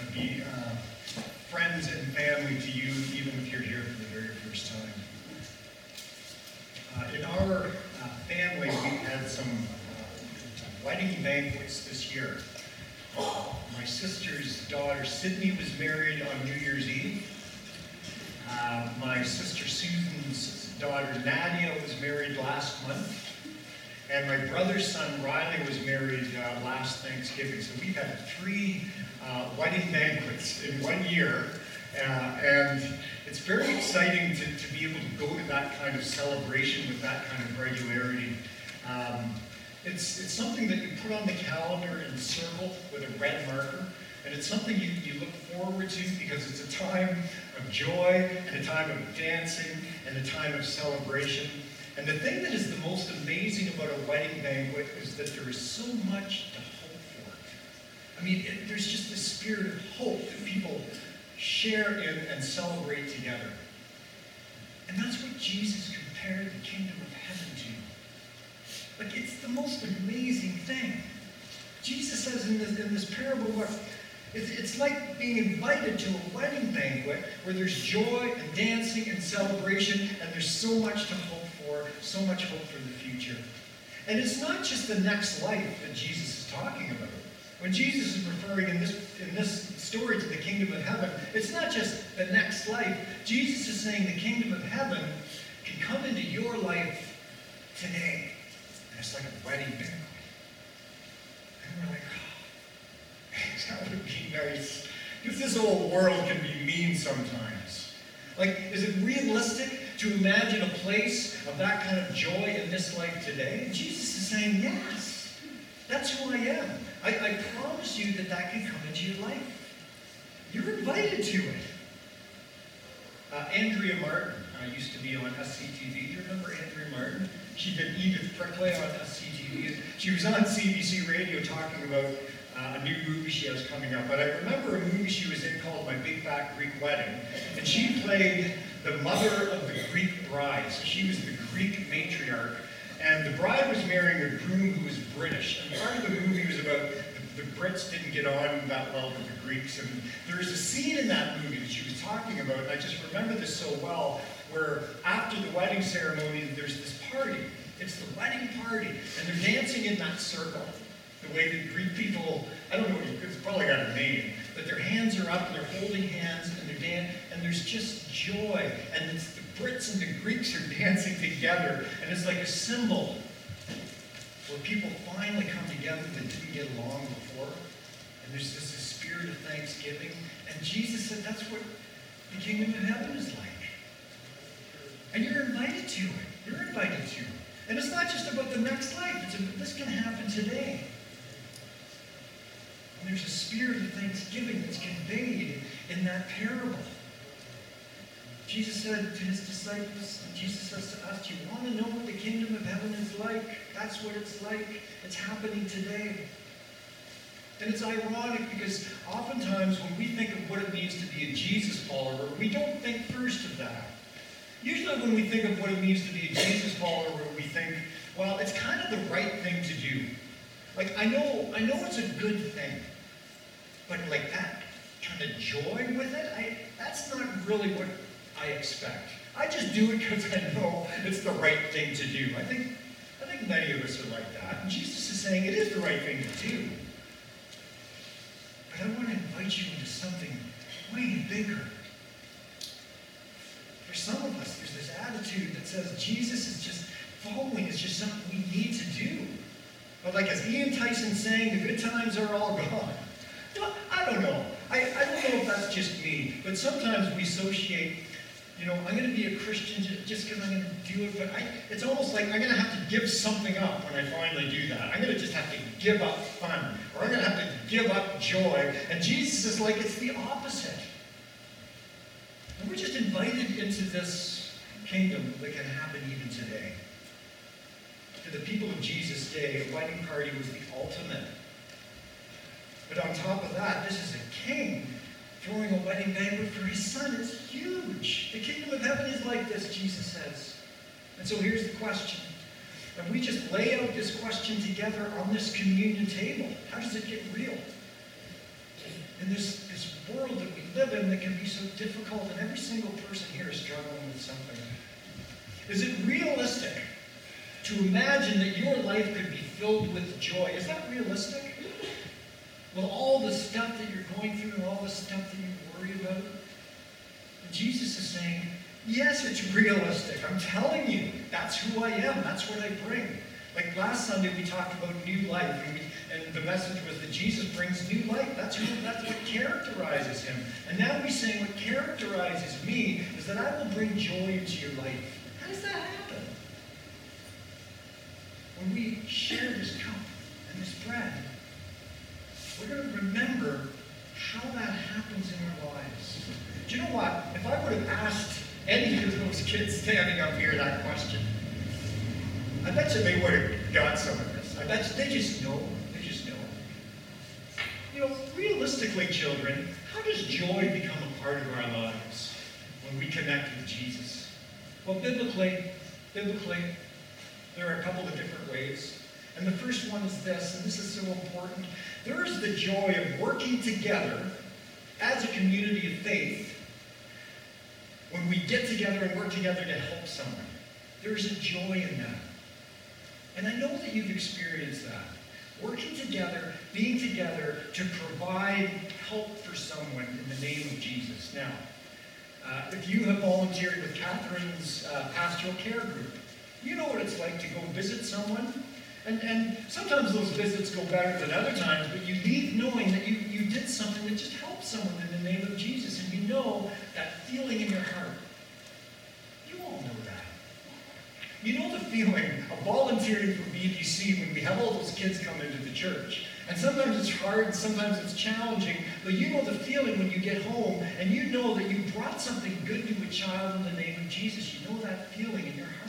to be friends and family to you, even if you're here for the very first time. In our family, we've had some wedding banquets this year. My sister's daughter, Sydney, was married on New Year's Eve. My sister Susan's daughter, Nadia, was married last month. And my brother's son, Riley, was married last Thanksgiving. So we've had 3 wedding banquets in 1 year. And it's very exciting to be able to go to that kind of celebration with that kind of regularity. It's something that you put on the calendar and circle with a red marker. And it's something you look forward to because it's a time of joy and a time of dancing and a time of celebration. And the thing that is the most amazing about a wedding banquet is that there is so much to hope for. I mean, there's just this spirit of hope that people share in and celebrate together. And that's what Jesus compared the kingdom of heaven to. Like, it's the most amazing thing. Jesus says in this parable, look, it's like being invited to a wedding banquet where there's joy and dancing and celebration, and there's so much to hope for, so much hope for the future. And it's not just the next life that Jesus is talking about. When Jesus is referring in this story to the kingdom of heaven, it's not just the next life. Jesus is saying the kingdom of heaven can come into your life today. And it's like a wedding banquet. And we're like, oh, that would be nice. Because this whole world can be mean sometimes. Like, is it realistic to imagine a place of that kind of joy in this life today? And Jesus is saying, yes, that's who I am. I promise you that can come into your life. You're invited to it. Andrea Martin used to be on SCTV. Do you remember Andrea Martin? She did Edith Prickley on SCTV. She was on CBC Radio talking about a new movie she has coming up. But I remember a movie she was in called My Big Fat Greek Wedding. And she played the mother of the Greek bride. So she was the Greek matriarch. And the bride was marrying a groom who was British. And part of the movie was about the Brits didn't get on that well with the Greeks. And there's a scene in that movie that she was talking about, and I just remember this so well, where after the wedding ceremony, there's this party. It's the wedding party. And they're dancing in that circle. The way that Greek people, I don't know, it's probably got a name, but their hands are up and they're holding hands and they're dancing, and there's just joy. And it's the Brits and the Greeks are dancing together, and it's like a symbol where people finally come together that didn't get along before. And there's this spirit of thanksgiving. And Jesus said that's what the kingdom of heaven is like. And you're invited to it. You're invited to it. And it's not just about the next life. This can happen today. And there's a spirit of thanksgiving that's conveyed in that parable. Jesus said to his disciples, and Jesus says to us, do you want to know what the kingdom of heaven is like? That's what it's like. It's happening today. And it's ironic because oftentimes when we think of what it means to be a Jesus follower, we don't think first of that. Usually when we think of what it means to be a Jesus follower, we think, well, it's kind of the right thing to do. Like, I know it's a good thing, but like that kind of joy with it, that's not really what I expect. I just do it because I know it's the right thing to do. I think many of us are like that. And Jesus is saying it is the right thing to do. But I want to invite you into something way bigger. For some of us, there's this attitude that says Jesus is just following is just something we need to do. But like as Ian Tyson saying, the good times are all gone. Well, I don't know. I don't know if that's just me, but sometimes we associate, I'm going to be a Christian just because I'm going to do it, but it's almost like I'm going to have to give something up when I finally do that. I'm going to just have to give up fun, or I'm going to have to give up joy. And Jesus is like, it's the opposite. And we're just invited into this kingdom that can happen even today. To the people of Jesus' day, a wedding party was the ultimate. But on top of that, this is a king throwing a wedding banquet for his son. It's huge. The kingdom of heaven is like this, Jesus says. And so here's the question. And we just lay out this question together on this communion table. How does it get real? in this world that we live in that can be so difficult, and every single person here is struggling with something. Is it realistic to imagine that your life could be filled with joy? Is that realistic? With all the stuff that you're going through and all the stuff that you worry about? And Jesus is saying, yes, it's realistic. I'm telling you, that's who I am. That's what I bring. Like last Sunday, we talked about new life, and the message was that Jesus brings new life. That's what characterizes him. And now he's saying what characterizes me is that I will bring joy into your life. How does that happen? When we share this cup and this bread, we're going to remember how that happens in our lives. Do you know what? If I would have asked any of those kids standing up here that question, I bet you they would have got some of this. I bet you they just know. They just know. You know, realistically, children, how does joy become a part of our lives when we connect with Jesus? Well, biblically, there are a couple of different ways. And the first one is this, and this is so important. There is the joy of working together as a community of faith when we get together and work together to help someone. There's a joy in that. And I know that you've experienced that. Working together, being together to provide help for someone in the name of Jesus. Now, if you have volunteered with Catherine's pastoral care group, you know what it's like to go visit someone. And sometimes those visits go better than other times, but you leave knowing that you did something that just helped someone in the name of Jesus. And you know that feeling in your heart. You all know that. You know the feeling of volunteering for BBC when we have all those kids come into the church. And sometimes it's hard and sometimes it's challenging, but you know the feeling when you get home and you know that you brought something good to a child in the name of Jesus. You know that feeling in your heart.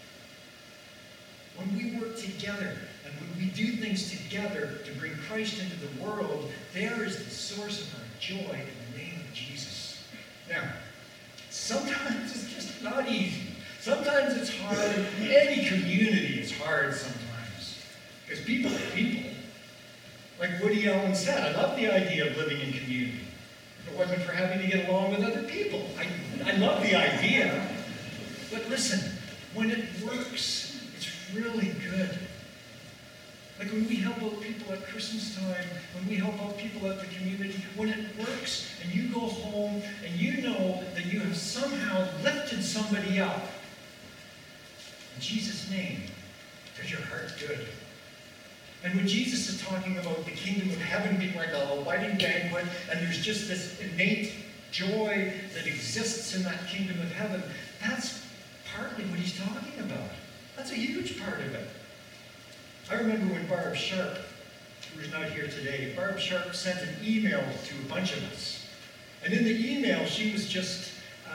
When we work together and when we do things together to bring Christ into the world, there is the source of our joy in the name of Jesus. Now, sometimes it's just not easy. Sometimes it's hard. Any community is hard sometimes. Because people are people. Like Woody Allen said, I love the idea of living in community. If it wasn't for having to get along with other people. I love the idea. But listen, when it works, it's really good. Like when we help out people at Christmas time, when we help out people at the community, when it works and you go home and you know that you have somehow lifted somebody up, in Jesus' name, does your heart good. And when Jesus is talking about the kingdom of heaven being like a wedding banquet, and there's just this innate joy that exists in that kingdom of heaven, that's partly what he's talking about. That's a huge part of it. I remember when Barb Sharp, who's not here today, Barb Sharp sent an email to a bunch of us. And in the email, she was just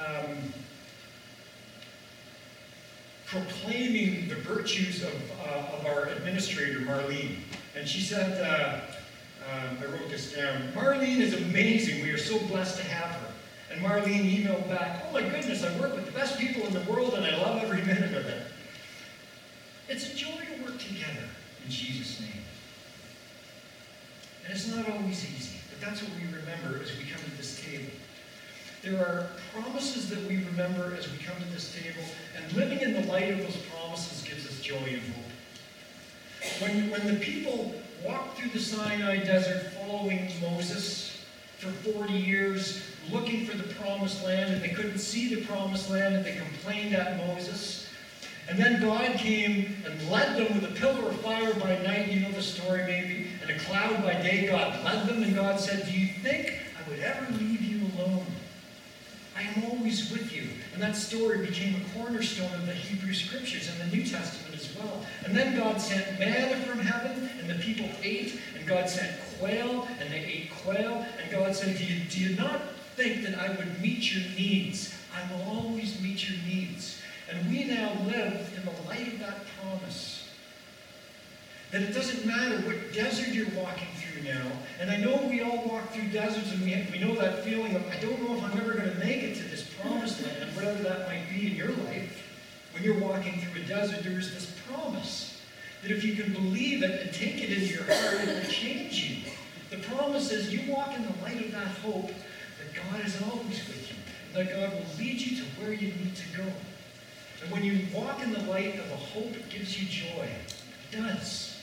proclaiming the virtues of our administrator, Marlene. And she said, I wrote this down, Marlene is amazing. We are so blessed to have her. And Marlene emailed back, oh my goodness, I work with the best people in the world and I love every minute of it. It's a joy to work together in Jesus' name. And it's not always easy, but that's what we remember as we come to this table. There are promises that we remember as we come to this table, and living in the light of those promises gives us joy and hope. When the people walked through the Sinai desert following Moses for 40 years, looking for the promised land, and they couldn't see the promised land, and they complained at Moses. And then God came and led them with a pillar of fire by night, you know the story maybe, and a cloud by day. God led them, and God said, do you think I would ever leave you alone? I am always with you. And that story became a cornerstone of the Hebrew Scriptures and the New Testament as well. And then God sent manna from heaven, and the people ate, and God sent quail, and they ate quail, and God said, do you not think that I would meet your needs? I will always meet your needs. And we now live in the light of that promise. That it doesn't matter what desert you're walking through now. And I know we all walk through deserts and we know that feeling of, I don't know if I'm ever going to make it to this promised land, whatever that might be in your life. When you're walking through a desert, there is this promise that if you can believe it and take it into your heart, it will change you. The promise is you walk in the light of that hope that God is always with you, and that God will lead you to where you need to go. And when you walk in the light of a hope, it gives you joy. It does.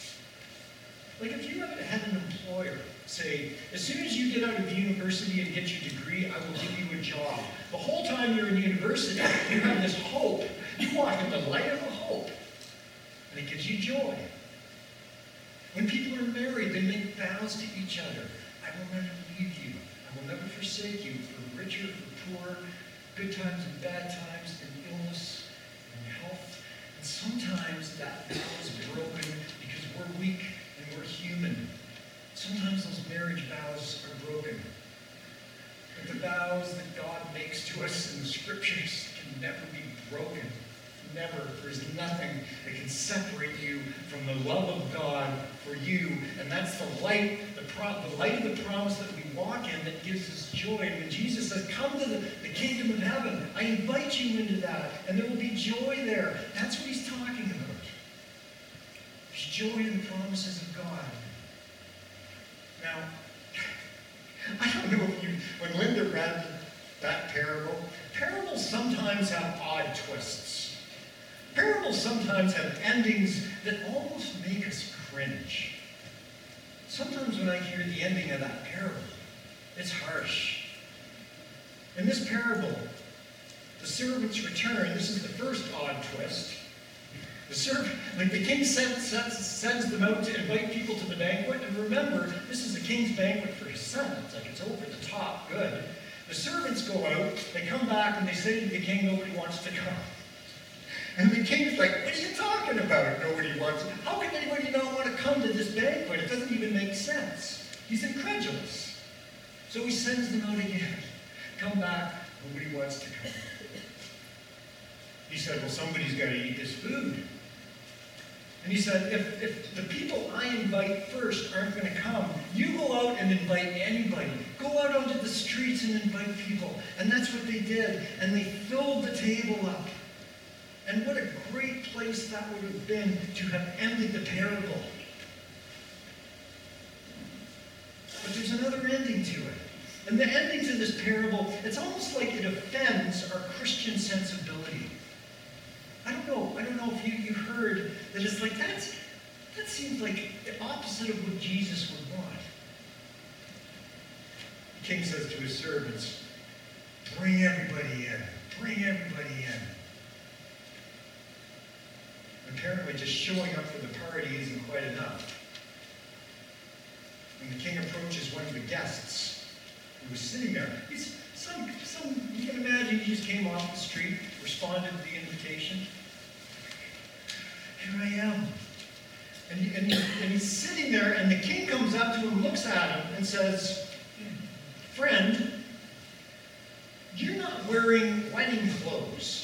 Like if you ever had an employer say, as soon as you get out of university and get your degree, I will give you a job. The whole time you're in university, you have this hope. You walk in the light of a hope. And it gives you joy. When people are married, they make vows to each other. I will never leave you. I will never forsake you, for richer, for poor, good times and bad times, and illness and health. And sometimes that vow is broken because we're weak and we're human. Sometimes those marriage vows are broken. But the vows that God makes to us in the scriptures can never be broken. Never. There's nothing that can separate you from the love of God for you. And that's the light, the light of the promise that we walk in that gives us joy. And when Jesus says, come to the kingdom of heaven, I invite you into that. And there will be joy there. That's what he's talking about. There's joy in the promises of God. Now, I don't know if you, when Linda read that parable, parables sometimes have odd twists. Parables sometimes have endings that almost make us cringe. Sometimes when I hear the ending of that parable, it's harsh. In this parable, the servants return. This is the first odd twist. The king sends them out to invite people to the banquet. And remember, this is the king's banquet for his son. It's like it's over the top good. The servants go out, they come back, and they say to the king, nobody wants to come. And the king's like, what are you talking about? Nobody wants it. How can anybody not want to come to this banquet? It doesn't even make sense. He's incredulous. So he sends them out again. Come back, nobody wants to come. He said, well, somebody's got to eat this food. And he said, if the people I invite first aren't going to come, you go out and invite anybody. Go out onto the streets and invite people. And that's what they did. And they filled the table up. And what a great place that would have been to have ended the parable. But there's another ending to it. And the ending to this parable, it's almost like it offends our Christian sensibility. I don't know if you heard that it's like, that seems like the opposite of what Jesus would want. The king says to his servants, bring everybody in. Bring everybody in. Apparently just showing up for the party isn't quite enough. When the king approaches one of the guests who was sitting there, he's you can imagine he just came off the street, responded to the invitation. Here I am. And he's sitting there, and the king comes up to him, looks at him, and says, friend, you're not wearing wedding clothes.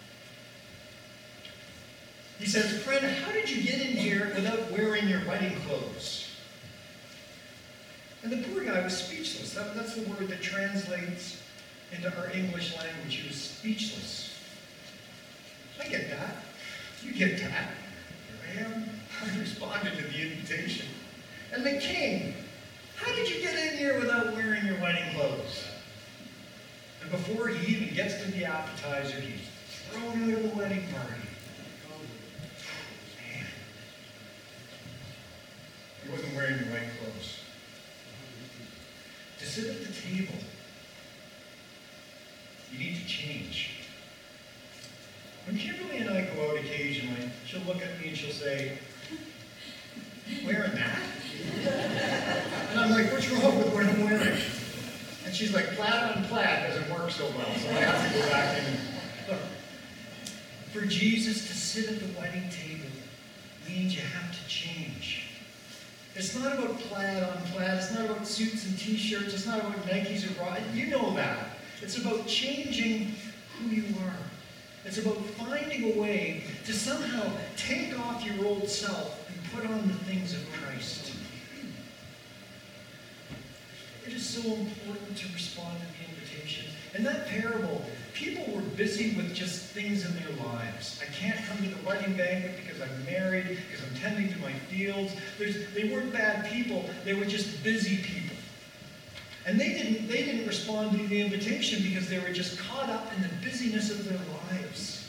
He says, friend, how did you get in here without wearing your wedding clothes? And the poor guy was speechless. That's the word that translates into our English language. He was speechless. I get that. You get that. Here I am. I responded to the invitation. And the king, how did you get in here without wearing your wedding clothes? And before he even gets to the appetizer, he's thrown out of the wedding party. He wasn't wearing the right clothes. To sit at the table, you need to change. When Kimberly and I go out occasionally, she'll look at me and she'll say, you wearing that? And I'm like, what's wrong with what I'm wearing? And she's like, plaid on plaid doesn't work so well, so I have to go back in and look. For Jesus to sit at the wedding table means you have to change. It's not about plaid on plaid. It's not about suits and t-shirts. It's not about Nikes or bras. You know that. It's about changing who you are. It's about finding a way to somehow take off your old self and put on the things of Christ. It is so important to respond to the invitation. In that parable, people were busy with just things in their lives. I can't come to the wedding banquet because I'm married, because I'm tending to my fields. They weren't bad people. They were just busy people. And they didn't respond to the invitation because they were just caught up in the busyness of their lives.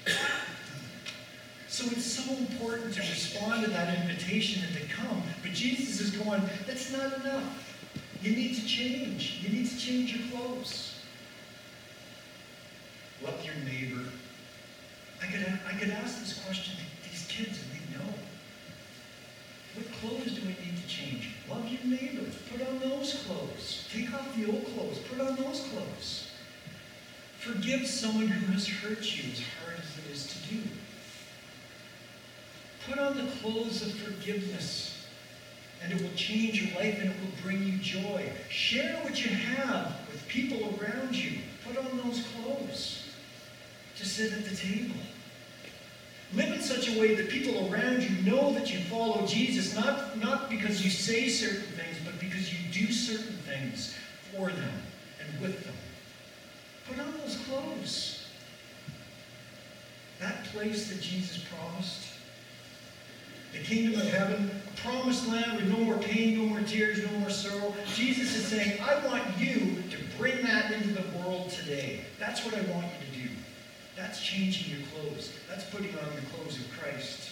So it's so important to respond to that invitation and to come. But Jesus is going, that's not enough. You need to change. You need to change your clothes. Love your neighbor. I could ask this question to these kids and they know. What clothes do I need to change? Love your neighbor. Put on those clothes. Take off the old clothes. Put on those clothes. Forgive someone who has hurt you, as hard as it is to do. Put on the clothes of forgiveness, and it will change your life and it will bring you joy. Share what you have with people around you. Put on those clothes to sit at the table. Live in such a way that people around you know that you follow Jesus, not because you say certain things, but because you do certain things for them and with them. Put on those clothes. That place that Jesus promised, the kingdom of heaven, a promised land with no more pain, no more tears, no more sorrow. Jesus is saying, I want you to bring that into the world today. That's what I want you to do. That's changing your clothes. That's putting on the clothes of Christ.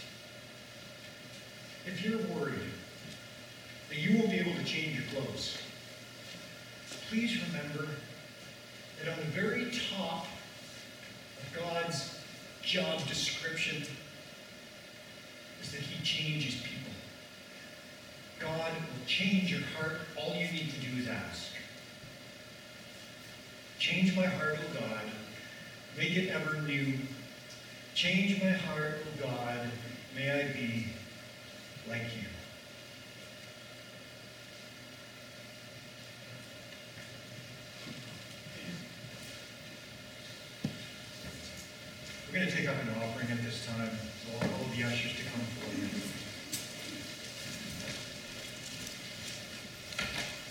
If you're worried that you won't be able to change your clothes, please remember that on the very top of God's job description is that he changes people. God will change your heart. All you need to do is ask. Change my heart, O God. Make it ever new. Change my heart, O God. May I be like you. We're going to take up an offering at this time. So I'll hold the ushers